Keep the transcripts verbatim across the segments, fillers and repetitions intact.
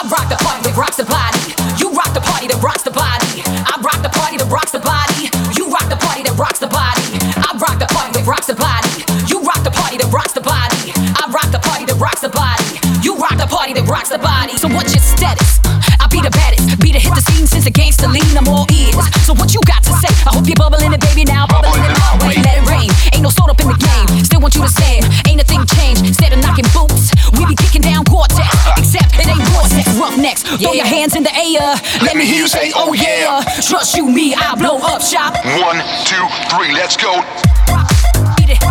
rock the party that rocks the body. You rock the party that rocks the body. I rock the party that rocks the body. You rock the party that rocks the body. I rock the party that rocks the body. You rock the party that rocks the body. I rock the party that rocks the body. You rock the party that rocks the body. So what's your status? I be the baddest, be the hit the scene since the gangsta lean. I'm all ears. So what you got to say? I hope you're bubbling it, baby. Now bubbling it my way. Let it rain. Ain't no soda up in the game. Still want you to stand. Ain't a thing changed. Instead of knocking boots, we be kicking down Cortex. Except it ain't Vortex. Roughnecks, throw your hands in the air. Let me hear you say, oh yeah. Trust you, me, I'll blow up shop. One, two, three, let's go. Beat it.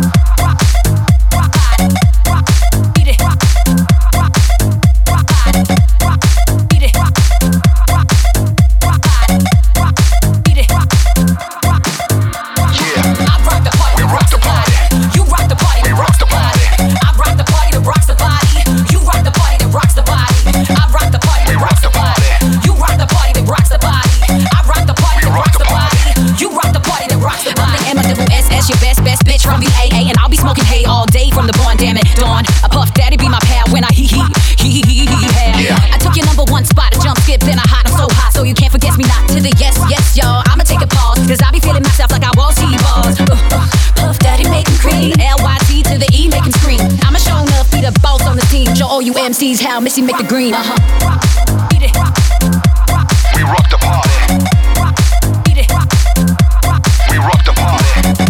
Your best, best bitch from V A A. And I'll be smoking hay all day from the barn, damn it, dawn. A puff daddy be my pal when I hee hee, hee hee hee hee yeah. I took your number one spot, a jump skip, then I hot, I'm so hot, so you can't forget me not to the yes, yes, y'all. I'ma take a pause, cause I be feeling myself like I was T-balls. Uh, uh, puff daddy make him cream, L Y T to the E make him scream. I'ma show enough, be the boss on the team. Show all you M Cs how Missy make the green. Uh-huh. Beat it. We rock the party. Beat it. We rock the party.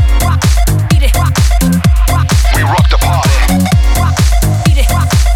We rock the party. Beat it.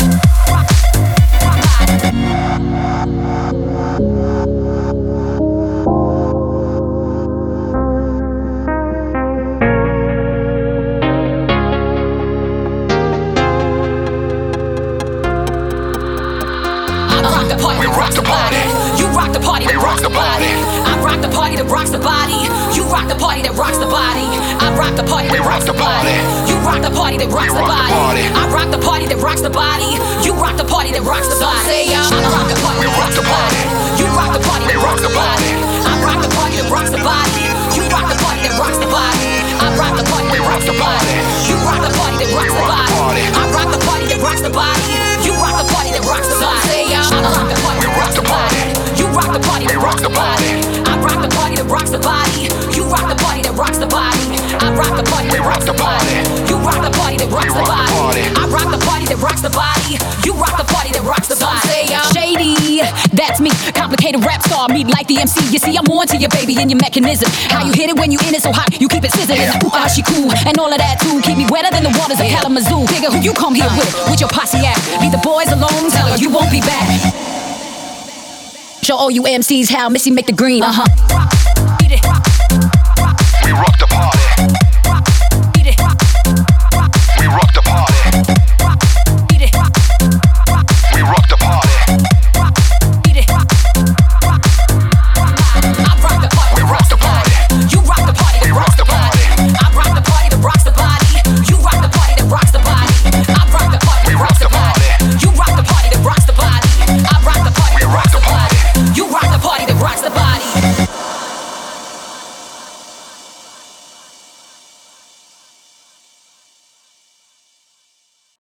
We rock the party. You rock the party that We rock rocks the the party. body. I rock the party that rocks the body. You rock the party that rocks the body. I rock the party We that rock rocks the the body. party. You rock the party that rocks We the rock the body. party. I rock the party that rocks the body. You rock the party that rocks the body. I rock the party We that rock rocks the the body. party. You rock the party We that rock rocks the the body. party. I rock the party that rocks the body. You rock the party that rocks the body. I rock the party We that rock rocks the the body. party. You rock the party that rocks We the rock the body. party. I rock the party that rocks the body. You rock the party that rocks the body. I rock the party We that rock rocks the the body. party. You rock the party We that rock rocks the the body. party. I rock the party that rocks the body. You rock the party that rocks the body. I rock the party We that rock rocks the the body. party. You rock the party that rocks We the rock the body. party. I rock the party that rocks the body. You rock the party that rocks the body. Shady, that's me. Complicated rap star, meet like the M C. You see, I'm on to your baby and your mechanism. How you hit it when you in it so hot, you keep it sizzling. Ooh, ah, she cool, and all of that too. Keep me wetter than the waters of Kalamazoo. Nigga, who you come here with? With your posse at? Leave the boys alone, tell her you won't be back. Show all you M Cs how Missy make the green. Uh huh.